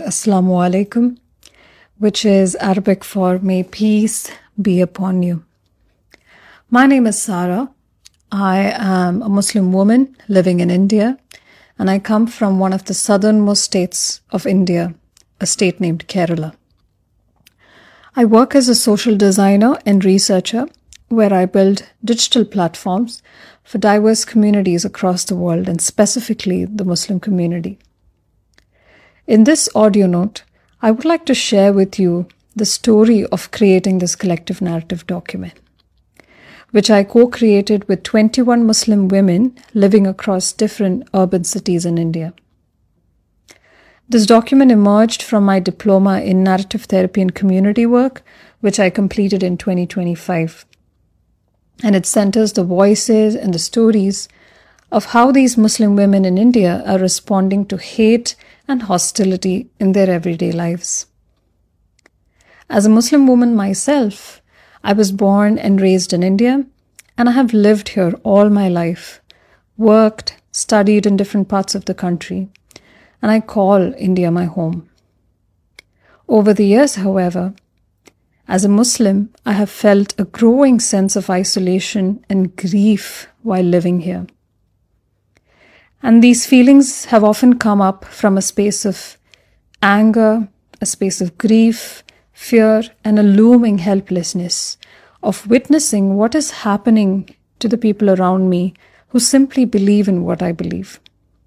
Assalamu alaikum, which is Arabic for may peace be upon you. My name is Sarah. I am a Muslim woman living in India, and I come from one of the southernmost states of India, a state named Kerala. I work as a social designer and researcher where I build digital platforms for diverse communities across the world and specifically the Muslim community. In this audio note, I would like to share with you the story of creating this collective narrative document, which I co-created with 21 Muslim women living across different urban cities in India. This document emerged from my diploma in narrative therapy and community work, which I completed in 2025. And it centers the voices and the stories of how these Muslim women in India are responding to hate and hostility in their everyday lives. As a Muslim woman myself, I was born and raised in India, and I have lived here all my life, worked, studied in different parts of the country, and I call India my home. Over the years, however, as a Muslim, I have felt a growing sense of isolation and grief while living here. And these feelings have often come up from a space of anger, a space of grief, fear, and a looming helplessness of witnessing what is happening to the people around me who simply believe in what I believe.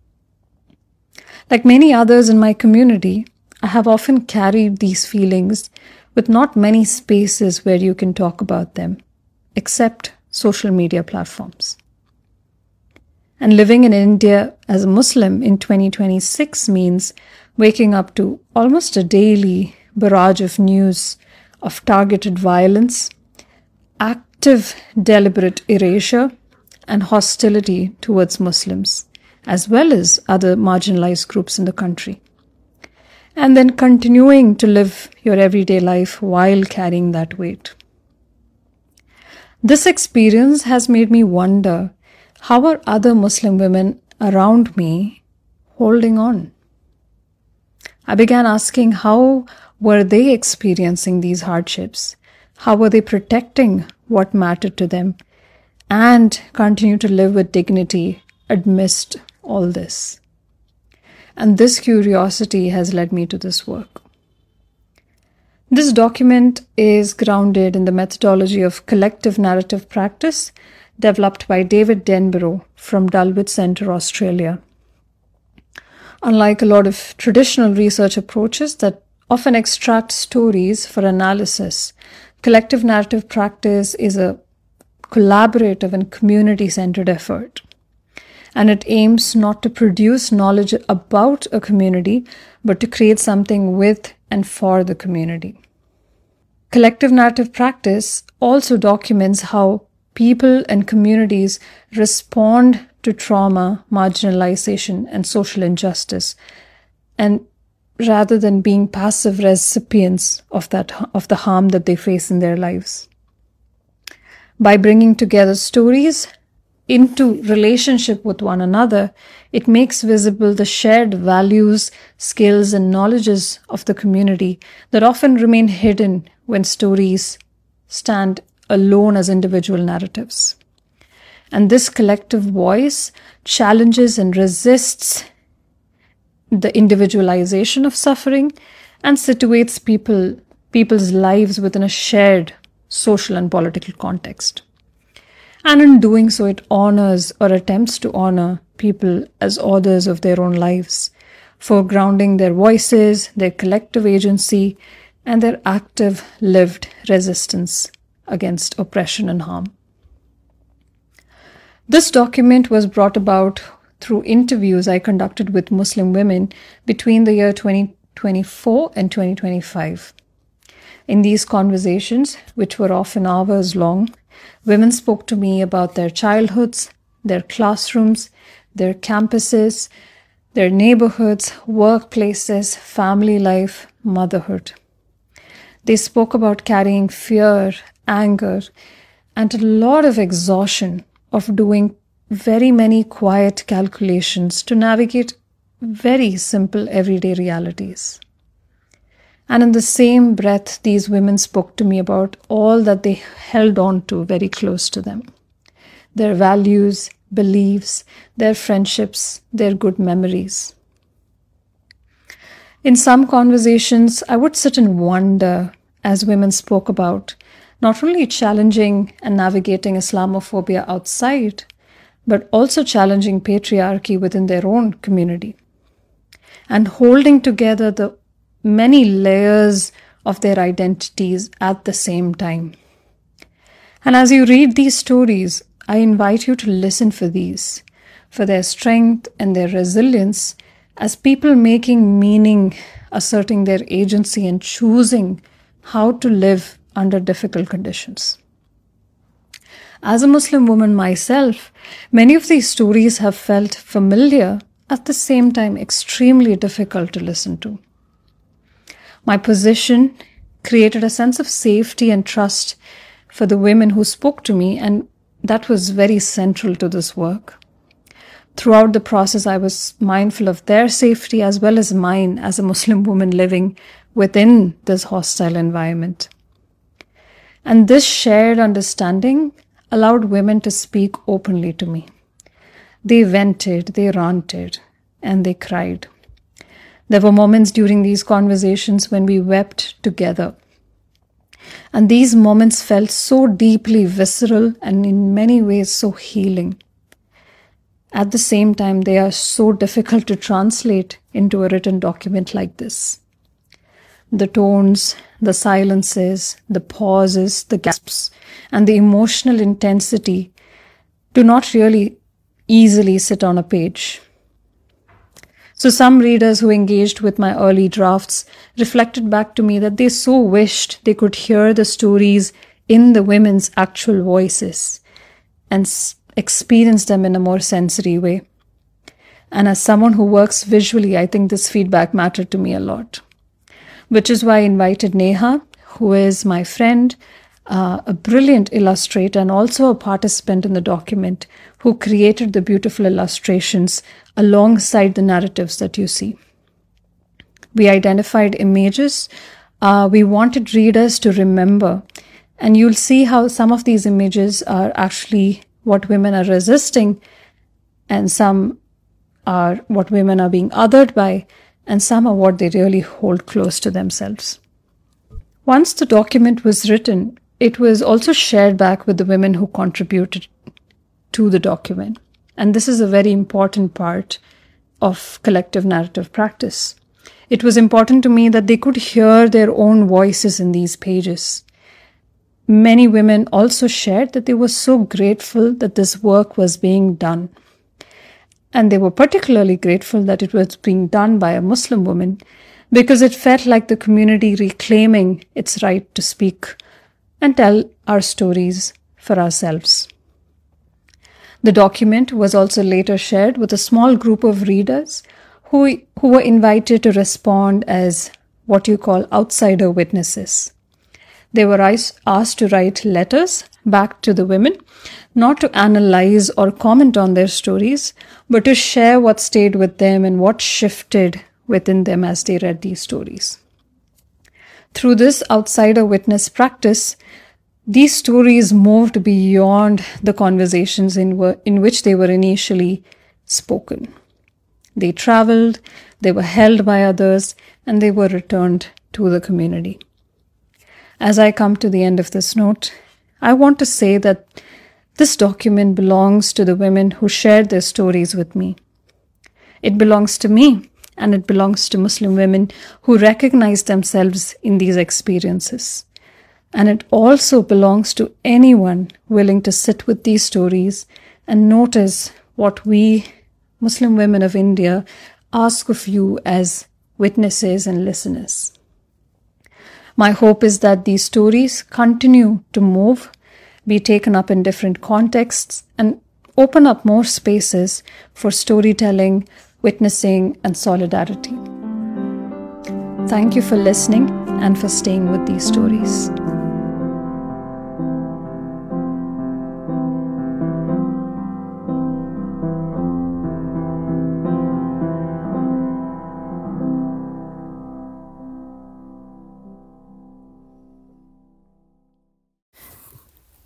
Like many others in my community, I have often carried these feelings with not many spaces where you can talk about them, except social media platforms. And living in India as a Muslim in 2026 means waking up to almost a daily barrage of news of targeted violence, active deliberate erasure, and hostility towards Muslims, as well as other marginalized groups in the country. And then continuing to live your everyday life while carrying that weight. This experience has made me wonder, how are other Muslim women around me holding on? I began asking, how were they experiencing these hardships? How were they protecting what mattered to them and continue to live with dignity amidst all this? And this curiosity has led me to this work. This document is grounded in the methodology of collective narrative practice developed by David Denborough from Dulwich Centre, Australia. Unlike a lot of traditional research approaches that often extract stories for analysis, collective narrative practice is a collaborative and community-centered effort. And it aims not to produce knowledge about a community, but to create something with and for the community. Collective narrative practice also documents how people and communities respond to trauma, marginalization, and social injustice, and rather than being passive recipients of the harm that they face in their lives. By bringing together stories into relationship with one another, it makes visible the shared values, skills, and knowledges of the community that often remain hidden when stories stand alone as individual narratives. And this collective voice challenges and resists the individualization of suffering and situates people's lives within a shared social and political context. And in doing so, it honors or attempts to honor people as authors of their own lives, foregrounding their voices, their collective agency, and their active lived resistance against oppression and harm. This document was brought about through interviews I conducted with Muslim women between the year 2024 and 2025. In these conversations, which were often hours long, women spoke to me about their childhoods, their classrooms, their campuses, their neighborhoods, workplaces, family life, motherhood. They spoke about carrying fear, anger, and a lot of exhaustion of doing very many quiet calculations to navigate very simple everyday realities. And in the same breath, these women spoke to me about all that they held on to very close to them: their values, beliefs, their friendships, their good memories. In some conversations, I would sit and wonder as women spoke about not only challenging and navigating Islamophobia outside, but also challenging patriarchy within their own community and holding together the many layers of their identities at the same time. And as you read these stories, I invite you to listen for these, for their strength and their resilience as people making meaning, asserting their agency and choosing how to live under difficult conditions. As a Muslim woman myself, many of these stories have felt familiar, at the same time extremely difficult to listen to. My position created a sense of safety and trust for the women who spoke to me, and that was very central to this work. Throughout the process, I was mindful of their safety as well as mine as a Muslim woman living within this hostile environment. And this shared understanding allowed women to speak openly to me. They vented, they ranted, and they cried. There were moments during these conversations when we wept together. And these moments felt so deeply visceral and in many ways so healing. At the same time, they are so difficult to translate into a written document like this. The tones, the silences, the pauses, the gasps, and the emotional intensity do not really easily sit on a page. So some readers who engaged with my early drafts reflected back to me that they so wished they could hear the stories in the women's actual voices and experience them in a more sensory way. And as someone who works visually, I think this feedback mattered to me a lot, which is why I invited Neha, who is my friend, a brilliant illustrator and also a participant in the document, who created the beautiful illustrations alongside the narratives that you see. We identified images we wanted readers to remember, and you'll see how some of these images are actually what women are resisting, and some are what women are being othered by, and some are what they really hold close to themselves. Once the document was written, it was also shared back with the women who contributed to the document. And this is a very important part of collective narrative practice. It was important to me that they could hear their own voices in these pages. Many women also shared that they were so grateful that this work was being done. And they were particularly grateful that it was being done by a Muslim woman, because it felt like the community reclaiming its right to speak and tell our stories for ourselves. The document was also later shared with a small group of readers who were invited to respond as what you call outsider witnesses. They were asked to write letters back to the women, not to analyze or comment on their stories, but to share what stayed with them and what shifted within them as they read these stories. Through this outsider witness practice, these stories moved beyond the conversations in which they were initially spoken. They traveled, they were held by others, and they were returned to the community. As I come to the end of this note, I want to say that this document belongs to the women who shared their stories with me. It belongs to me, and it belongs to Muslim women who recognize themselves in these experiences. And it also belongs to anyone willing to sit with these stories and notice what we, Muslim women of India, ask of you as witnesses and listeners. My hope is that these stories continue to move, be taken up in different contexts, and open up more spaces for storytelling, witnessing, and solidarity. Thank you for listening and for staying with these stories.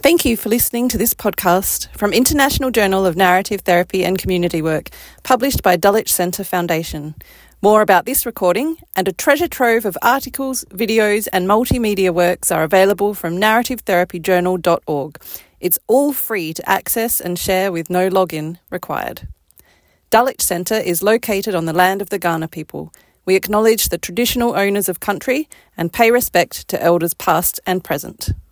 Thank you for listening to this podcast from International Journal of Narrative Therapy and Community Work, published by Dulwich Centre Foundation. More about this recording and a treasure trove of articles, videos and multimedia works are available from narrativetherapyjournal.org. It's all free to access and share with no login required. Dulwich Centre is located on the land of the Kaurna people. We acknowledge the traditional owners of country and pay respect to elders past and present.